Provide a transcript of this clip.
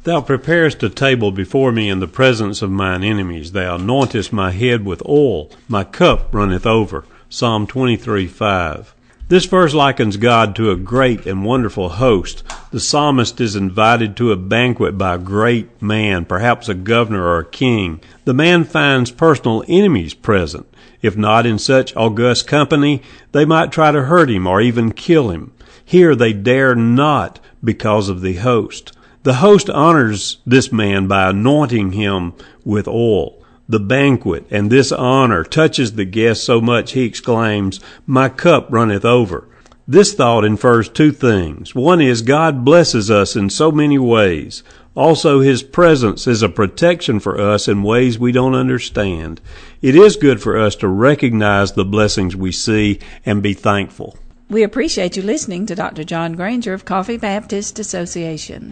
Thou preparest a table before me in the presence of mine enemies. Thou anointest my head with oil. My cup runneth over. Psalm 23:5. This verse likens God to a great and wonderful host. The psalmist is invited to a banquet by a great man, perhaps a governor or a king. The man finds personal enemies present. If not in such august company, they might try to hurt him or even kill him. Here they dare not because of the host. The host honors this man by anointing him with oil. The banquet and this honor touches the guest so much he exclaims, "My cup runneth over." This thought infers two things. One is God blesses us in so many ways. Also, His presence is a protection for us in ways we don't understand. It is good for us to recognize the blessings we see and be thankful. We appreciate you listening to Dr. John Granger of Coffee Baptist Association.